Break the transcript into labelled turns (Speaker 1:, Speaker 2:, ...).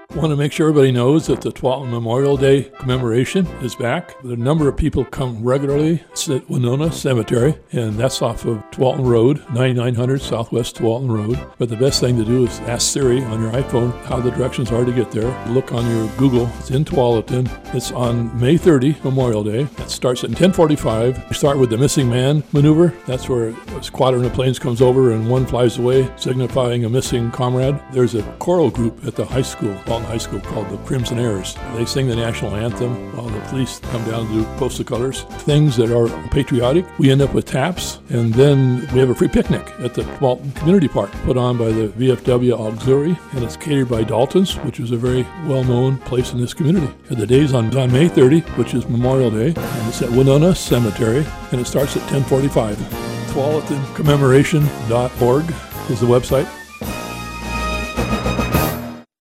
Speaker 1: Want to make sure everybody knows that the Tualatin Memorial Day commemoration is back. The number of people come regularly. It's at Winona Cemetery, and that's off of Tualatin Road, 9900 Southwest Tualatin Road. But the best thing to do is ask Siri on your iPhone how the directions are to get there. Look on your Google. It's in Tualatin. It's on May 30, Memorial Day. It starts at 10:45. We start with the missing man maneuver. That's where a squadron of planes comes over and one flies away, signifying a missing comrade. There's a choral group at the high school, Tualatin High School, called the Crimson Airs. They sing the national anthem while the police come down to do post the colors. Things that are patriotic. We end up with taps, and then we have a free picnic at the Tualatin Community Park, put on by the VFW Auxiliary, and it's catered by Dalton's, which is a very well-known place in this community. And the day's on May 30, which is Memorial Day, and it's at Winona Cemetery, and it starts at 10:45. TualatinCommemoration.org is the website.